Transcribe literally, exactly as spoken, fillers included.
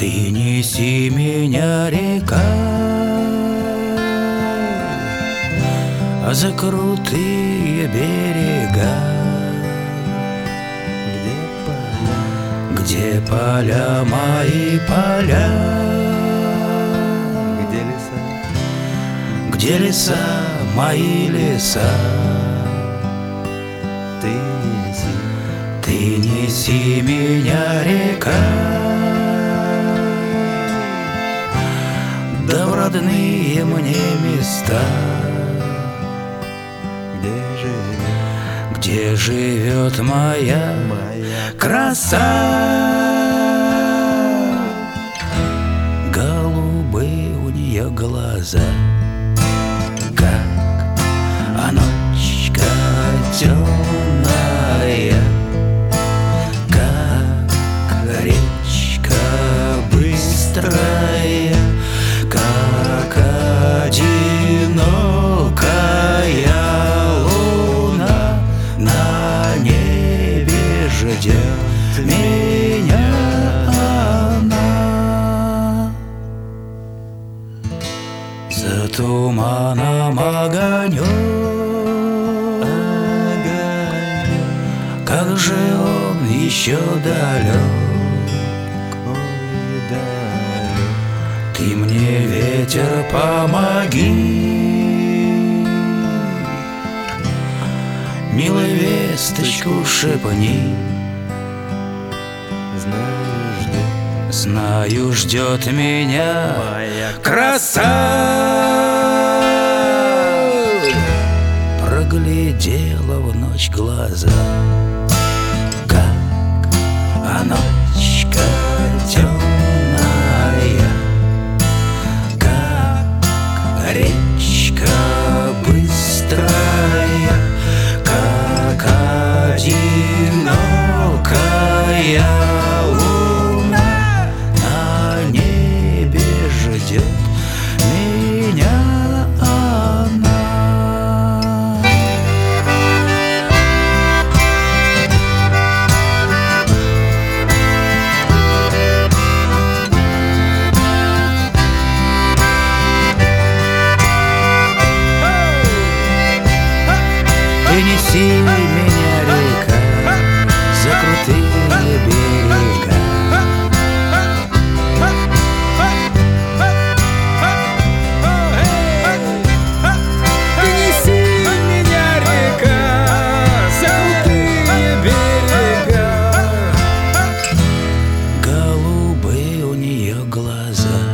Ты неси меня, река, за крутые берега, где поля мои поля, где леса, где леса мои леса. ты неси, Ты неси меня, река, да в родные мне места, где живет где живет моя моя краса. Голубые у нее глаза, как а ночка темная, как речка быстрая, как одинокая луна на небе ждет меня она. За туманом огонек, как же он еще далек. ой, далек. Ты мне, ветер, помоги, милой весточку шепни. Знаю, ждет Знаю, ждет меня моя краса. Проглядела в ночь глаза, как а ночка темная, как речка быстрая, как одинокая луна на небе ждет меня она. Ты неси меня, река, за крутые берега, ты неси меня, река, за крутые берега. Голубые у нее глаза,